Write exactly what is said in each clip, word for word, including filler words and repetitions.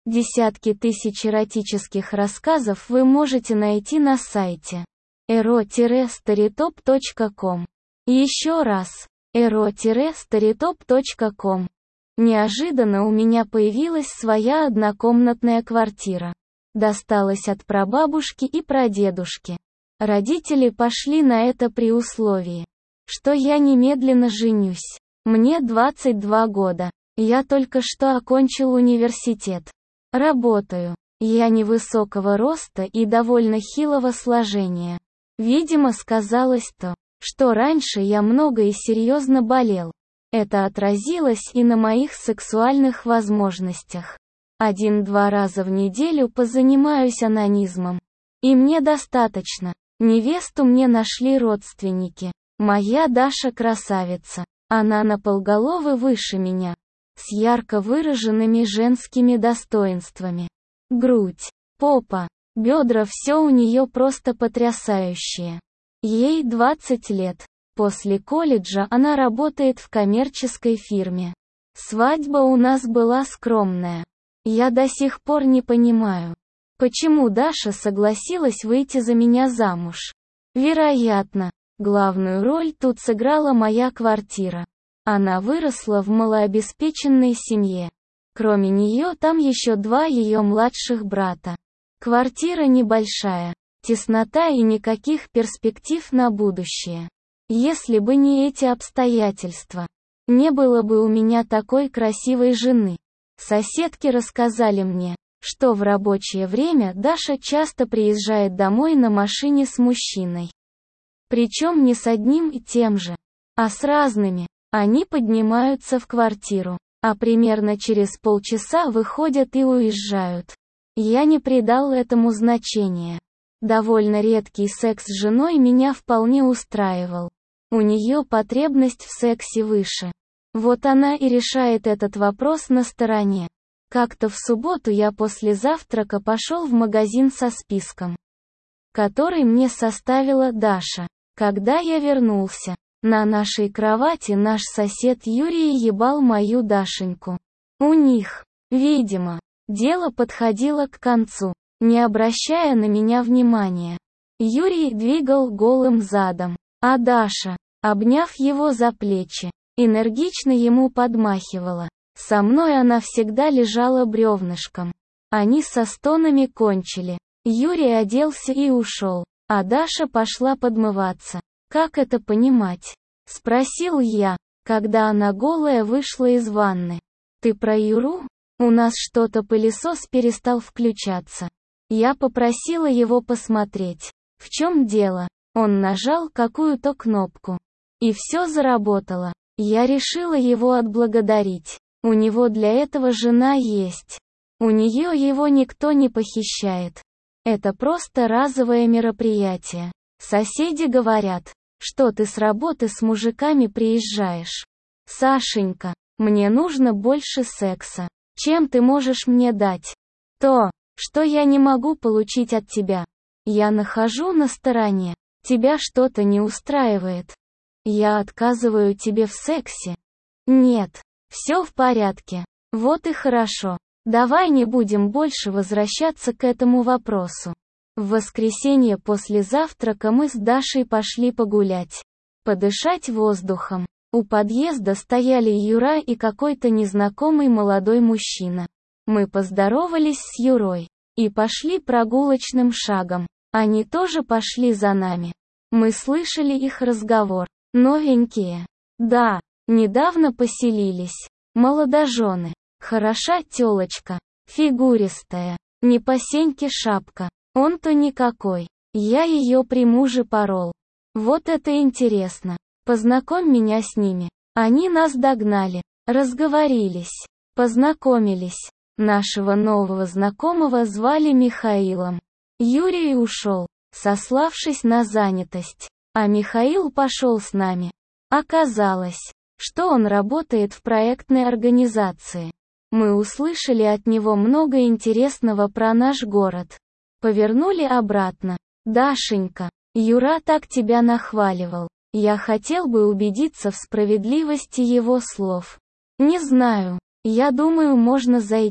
Десятки тысяч эротических рассказов вы можете найти на сайте эро старитоп точка ком. Еще раз, эро старитоп точка ком. Неожиданно у меня появилась своя однокомнатная квартира. Досталась от прабабушки и прадедушки. Родители пошли на это при условии, что я немедленно женюсь. Мне двадцать два года. Я только что окончил университет. Работаю. Я невысокого роста и довольно хилого сложения. Видимо, сказалось то, что раньше я много и серьезно болел. Это отразилось и на моих сексуальных возможностях. Один-два раза в неделю позанимаюсь онанизмом. И мне достаточно. Невесту мне нашли родственники. Моя Даша красавица. Она на полголовы выше меня. С ярко выраженными женскими достоинствами. Грудь, попа, бедра, все у нее просто потрясающее. Ей двадцать лет. После колледжа она работает в коммерческой фирме. Свадьба у нас была скромная. Я до сих пор не понимаю, почему Даша согласилась выйти за меня замуж. Вероятно, главную роль тут сыграла моя квартира. Она выросла в малообеспеченной семье. Кроме нее там еще два ее младших брата. Квартира небольшая, теснота и никаких перспектив на будущее. Если бы не эти обстоятельства, не было бы у меня такой красивой жены. Соседки рассказали мне, что в рабочее время Даша часто приезжает домой на машине с мужчиной. Причем не с одним и тем же, а с разными. Они поднимаются в квартиру, а примерно через полчаса выходят и уезжают. Я не придал этому значения. Довольно редкий секс с женой меня вполне устраивал. У нее потребность в сексе выше. Вот она и решает этот вопрос на стороне. Как-то в субботу я после завтрака пошел в магазин со списком, который мне составила Даша. Когда я вернулся, на нашей кровати наш сосед Юрий ебал мою Дашеньку. У них, видимо, дело подходило к концу. Не обращая на меня внимания, Юрий двигал голым задом, а Даша, обняв его за плечи, энергично ему подмахивала. Со мной она всегда лежала бревнышком. Они со стонами кончили. Юрий оделся и ушел, а Даша пошла подмываться. «Как это понимать?» — спросил я, когда она голая вышла из ванны. «Ты про Юру? У нас что-то пылесос перестал включаться». Я попросила его посмотреть, в чем дело. Он нажал какую-то кнопку. И все заработало. Я решила его отблагодарить. У него для этого жена есть. У нее его никто не похищает. Это просто разовое мероприятие. Соседи говорят, что ты с работы с мужиками приезжаешь. Сашенька, мне нужно больше секса. Чем ты можешь мне дать? То, что я не могу получить от тебя. Я нахожу на стороне. Тебя что-то не устраивает. Я отказываю тебе в сексе. Нет, все в порядке. Вот и хорошо. Давай не будем больше возвращаться к этому вопросу. В воскресенье после завтрака мы с Дашей пошли погулять. Подышать воздухом. У подъезда стояли Юра и какой-то незнакомый молодой мужчина. Мы поздоровались с Юрой и пошли прогулочным шагом. Они тоже пошли за нами. Мы слышали их разговор. Новенькие. Да, недавно поселились. Молодожены. Хороша тёлочка. Фигуристая. Не по сеньке шапка. Он-то никакой. Я ее при муже порол. Вот это интересно. Познакомь меня с ними. Они нас догнали. Разговорились. Познакомились. Нашего нового знакомого звали Михаилом. Юрий ушел, сославшись на занятость. А Михаил пошел с нами. Оказалось, что он работает в проектной организации. Мы услышали от него много интересного про наш город. Повернули обратно. Дашенька, Юра так тебя нахваливал. Я хотел бы убедиться в справедливости его слов. Не знаю, я думаю, можно зайти.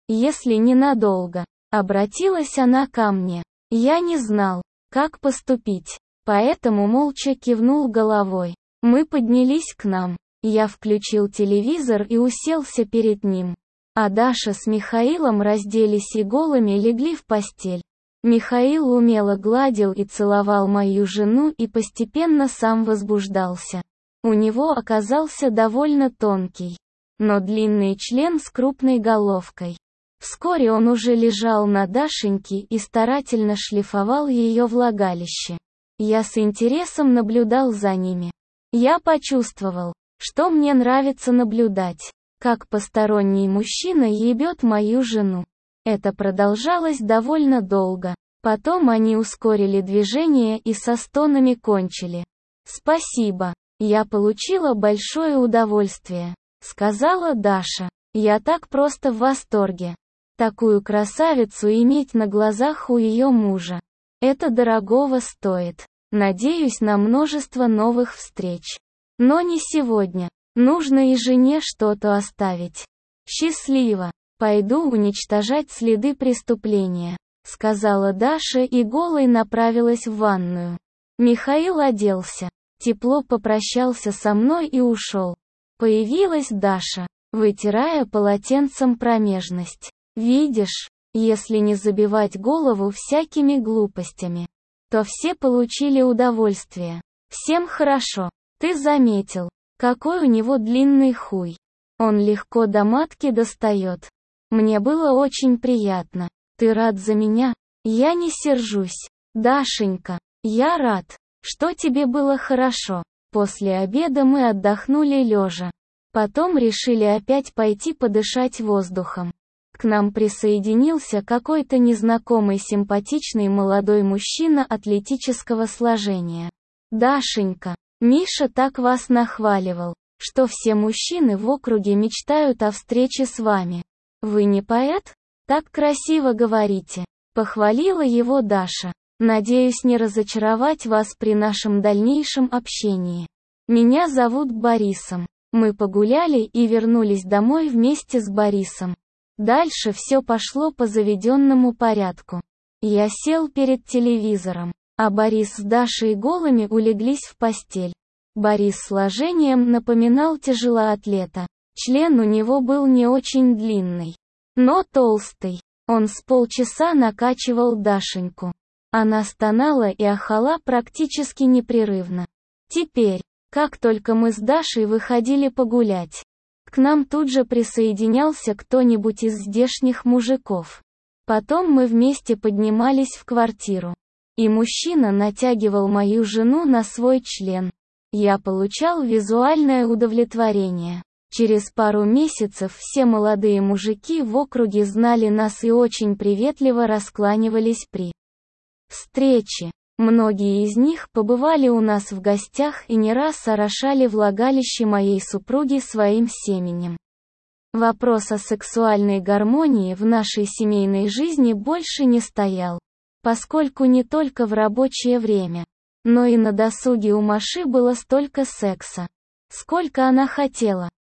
если ненадолго. Обратилась она ко мне. Я не знал, как поступить, поэтому молча кивнул головой. Мы поднялись к нам. Я включил телевизор и уселся перед ним. А Даша с Михаилом разделись и голыми легли в постель. Михаил умело гладил и целовал мою жену и постепенно сам возбуждался. У него оказался довольно тонкий, но длинный член с крупной головкой. Вскоре он уже лежал на Дашеньке и старательно шлифовал ее влагалище. Я с интересом наблюдал за ними. Я почувствовал, что мне нравится наблюдать, как посторонний мужчина ебет мою жену. Это продолжалось довольно долго. Потом они ускорили движение и со стонами кончили. «Спасибо. Я получила большое удовольствие», — сказала Даша. «Я так просто в восторге. Такую красавицу иметь на глазах у ее мужа. Это дорогого стоит. Надеюсь на множество новых встреч. Но не сегодня. Нужно и жене что-то оставить. Счастливо. Пойду уничтожать следы преступления», — сказала Даша и голой направилась в ванную. Михаил оделся, тепло попрощался со мной и ушел. Появилась Даша, вытирая полотенцем промежность. «Видишь, если не забивать голову всякими глупостями, то все получили удовольствие. Всем хорошо. Ты заметил, какой у него длинный хуй? Он легко до матки достает. Мне было очень приятно. Ты рад за меня? Я не сержусь. Дашенька, я рад, что тебе было хорошо». После обеда мы отдохнули лежа. Потом решили опять пойти подышать воздухом. К нам присоединился какой-то незнакомый симпатичный молодой мужчина атлетического сложения. «Дашенька, Миша так вас нахваливал, что все мужчины в округе мечтают о встрече с вами. Вы не поэт? Так красиво говорите», — похвалила его Даша. «Надеюсь не разочаровать вас при нашем дальнейшем общении. Меня зовут Борисом». Мы погуляли и вернулись домой вместе с Борисом. Дальше все пошло по заведенному порядку. Я сел перед телевизором, а Борис с Дашей голыми улеглись в постель. Борис сложением напоминал тяжелоатлета. Член у него был не очень длинный, но толстый. Он с полчаса накачивал Дашеньку. Она стонала и ахала практически непрерывно. Теперь, как только мы с Дашей выходили погулять, к нам тут же присоединялся кто-нибудь из здешних мужиков. Потом мы вместе поднимались в квартиру. И мужчина натягивал мою жену на свой член. Я получал визуальное удовлетворение. Через пару месяцев все молодые мужики в округе знали нас и очень приветливо раскланивались при встрече. Многие из них побывали у нас в гостях и не раз орошали влагалище моей супруги своим семенем. Вопрос о сексуальной гармонии в нашей семейной жизни больше не стоял, поскольку не только в рабочее время, но и на досуге у Маши было столько секса, сколько она хотела.